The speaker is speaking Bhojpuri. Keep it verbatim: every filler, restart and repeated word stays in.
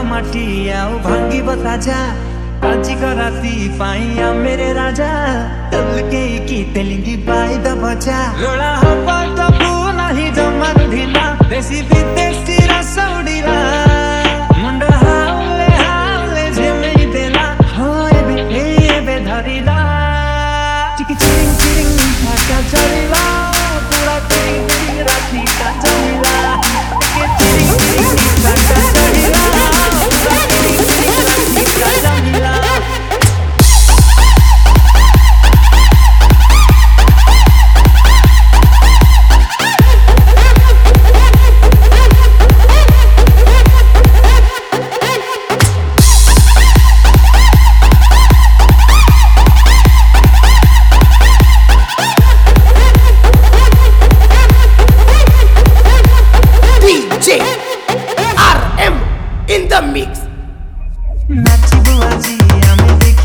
माटी आउ भांगी बताजा आजी का राती पाइया मेरे राजा तल के की तेलिंगी बाई द बजा लोड़ा हवा तबू नहीं जमा ढीला देसी विदेशी रस उड़ीला मुंडा हावले हावले झेमे देला होए बे ए बे धरीला चिकी चिरिंग चिरिंग भागा चलीला पूरा चिरिंग चिरिंग राती का चलीला चिकी चिरिंग चिरिंग भागा चलीला पूरा चिरिंग चिरिंग राती का चलीला R M in the mix. नाची बुआजी हमें